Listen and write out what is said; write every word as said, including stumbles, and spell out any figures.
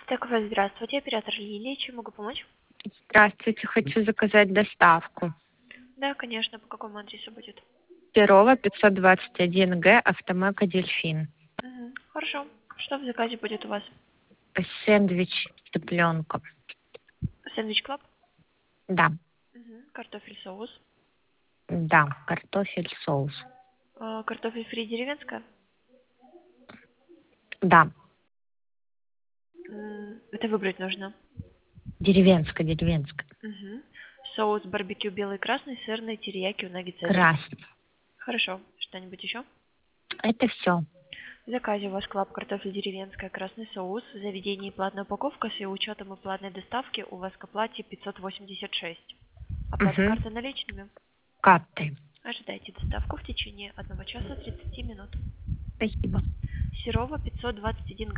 Так, здравствуйте, оператор Лилия, чем могу помочь? Здравствуйте, хочу заказать доставку. Да, конечно, по какому адресу будет? Перова, пятьсот двадцать один Г, Автомойка Дельфин. Угу. Хорошо. Что в заказе будет у вас? Сэндвич с цыпленком. Сэндвич Клаб? Да, Угу. Картофель соус. да, картофель, соус. А, картофель фри деревенская? Да, М, Это выбрать нужно. деревенская, деревенская. Угу. Соус барбекю белый, красный, сырный, терияки, унаги, цезарь. Красный. Хорошо. Что-нибудь еще? Это все. В заказе у вас Клаб картофель деревенская, красный соус. В заведении платная упаковка с ее учетом и платной доставки у вас к оплате пятьсот восемьдесят шесть. Оплата Угу. карты наличными. Капты. Ожидайте доставку в течение одного часа тридцати минут. Спасибо. Серова, пятьсот двадцать один